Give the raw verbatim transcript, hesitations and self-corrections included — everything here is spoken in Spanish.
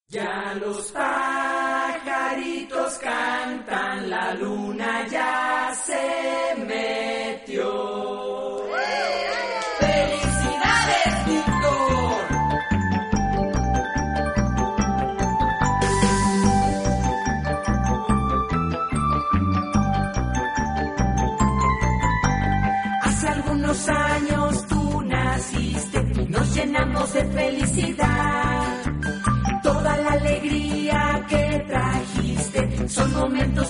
Ya los pajaritos cantan, la luna ya se metió. ¡Felicidades, Víctor! Hace algunos años tú naciste y nos llenamos de felicidad. Toda la alegría que trajiste son momentos